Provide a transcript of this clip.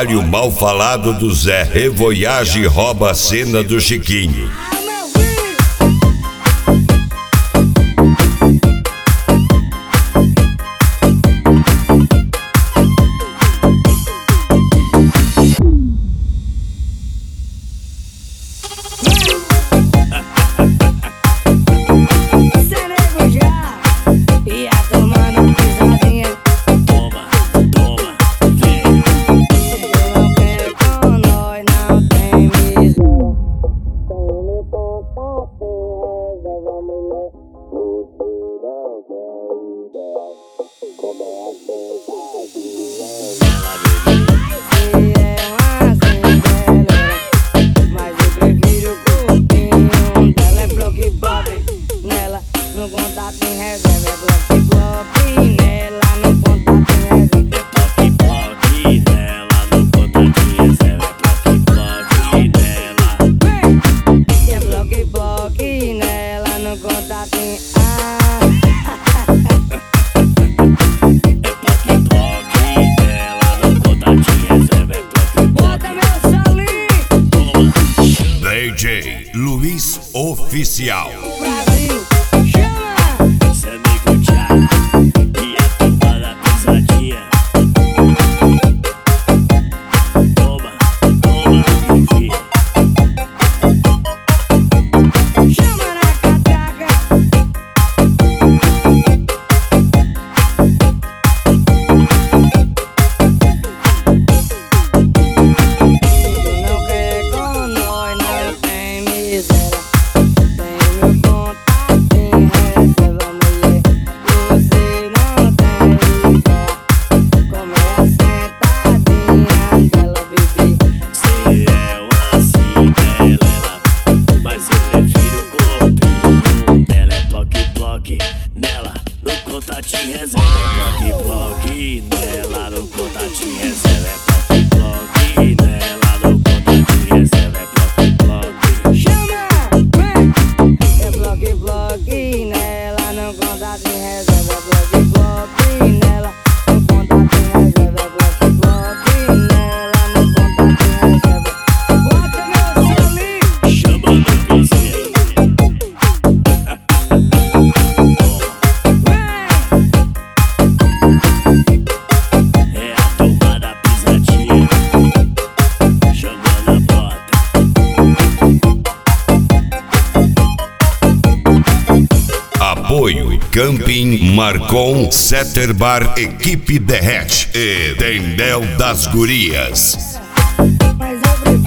Espalhe o mal falado do Zé. Revoyage rouba a cena do Chiquinho. DJ Luiz Oficial. Brasil, chama! Cê nego já e a turma da pisadinha. Toma, toma, filho. Chama na catraca. Tu não quer com nós, não tem miséria. Tem meu contatinho, reserva mulher. Você não tem ideia. Como é sentadinha dela, bebê. Cê é assim, belela, mas eu prefiro o corpinho dela. É bloque, nela, no contatinho reserva. É bloque, nela, no contatinho reserva. É bloque, nela, no contatinho reserva. É bloque. Chama! Vem! É bloque nela, não contato em reserva. É bloque nela, não contato em reserva. É bloque nela, não contato em reserva. Bota meu selinho! Chama no piseiro. É a turma da pisadinha. Chamando a bota. Apoio Camping Marcon, Setter Bar, Equipe Derrete e Tendel das Gurias. Mas eu prefiro